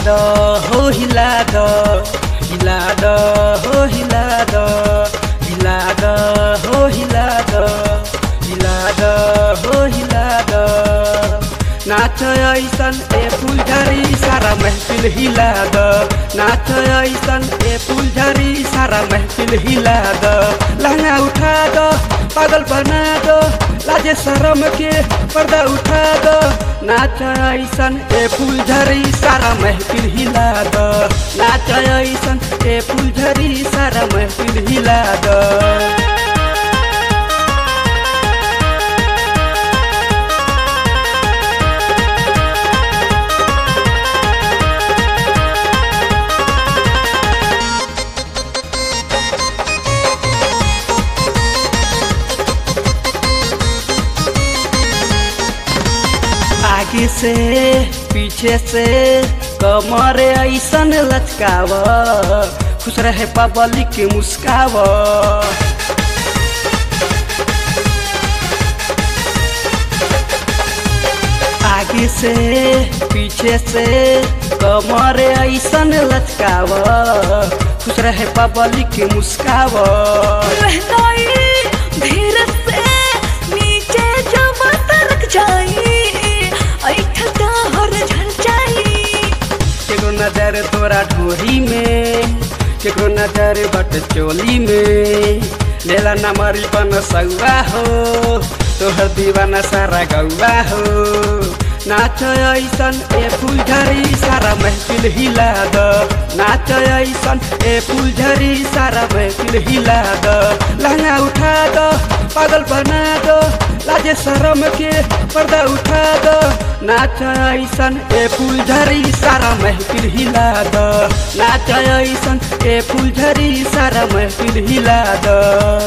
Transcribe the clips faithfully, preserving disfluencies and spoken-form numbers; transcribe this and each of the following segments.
दो हो हिला दो हिला दो हो हिला दो हिला दो हो हिला दो हिला दो हो हिला दो नाच ऐसन ए फुलझरी सारा महफिल हिला दो नाच ऐसन ए फुलझरी सारा महफिल हिला दो लहंगा उठा दो पागल बना दो लाजे शरम के पर्दा उठा दो नाच ऐसन ए फुलझरी सारा महफिल हिला दो नाच ऐसन ए फुलझरी सारा महफिल हिला दो आगे से पीछे से कमर ऐसन लचकाव खुश रहे पब्लिक के मुस्काव आगे से पीछे से कमर ऐसन लचकाव खुश रहे पब्लिक के मुस्काव धीरे से नीचे जब तरक जाई केकरो नजर तोरा ढोरी में केकरो नजर बट चोली में लेला नमरी पन सौआ हो तोहर दीवाना सारा गौआ हो नाच ऐसन ए फुलझरी सारा महफिल हिला दो नाच ऐसन ए फुलझरी सारा महफिल हिला दो लहंगा उठा दो पागल बना दो लाजे शरम के पर्दा उठा दो नाच ऐसन ए फुलझरी सारा महफिल हिला दो नाच ऐसन ए फुलझरी सारा महफिल हिला दो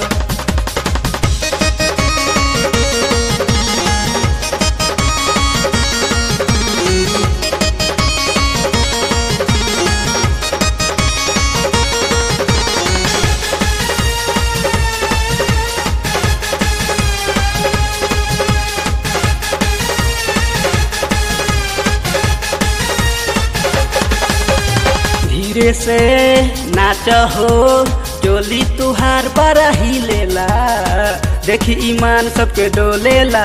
धीरे से नाच हो चोली तुहार बड़ा ही लेला देखी ईमान सबके डोलेला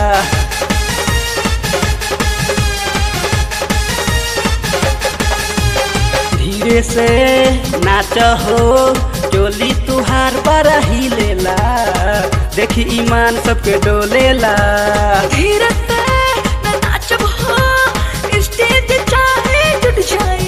धीरे से नाच हो चोली तुहार बड़ा ही लेला देखी ईमान सबके डोलेला धीरे से नाचब हो स्टेज चाहे जुट जाए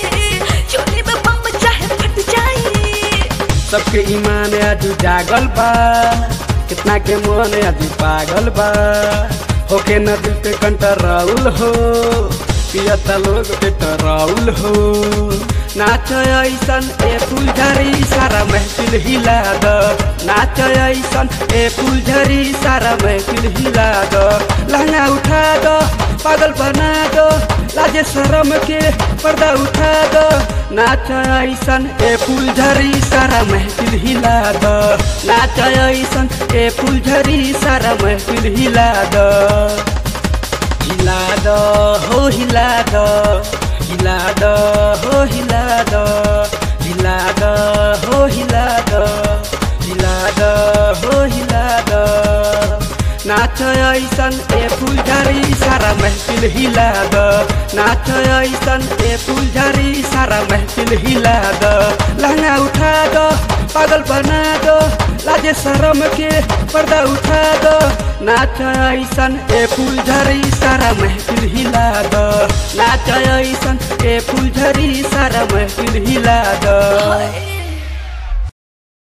सबके ईमान आज जागल बा कितना के मन आज पागल बा होके न दिल पे कंट्रोल हो पियता लोग पेट्रोल हो नाच ऐसन ए फुलझरी सारा महफिल हिला दो नाच ऐसन ए फुलझरी सारा महफिल हिला दो लहंगा उठा दो पागल बना दो लाजे शरम के पर्दा उठा दो नाच ऐसन ए फुलझरी सारा महफिल हिला दो नाच ऐसन ए फुलझरी सारा महफिल हिला दो हिला दो हो हिला दो हिला दो हो हिला दो हिला दो हो हिला दो हिला दो हो हिला दो नाच ऐसन ए फुलझरी सारा महफिल हिला दो नाच ऐसन ए फुलझरी सारा महफिल हिला दो लहंगा उठा दो पागल बना दो लाजे शरम के पर्दा उठा दो नाच ऐसन ए फुलझरी सारा महफिल हिला दो नाच ऐसन ए फुलझरी सारा महफिल हिला दो।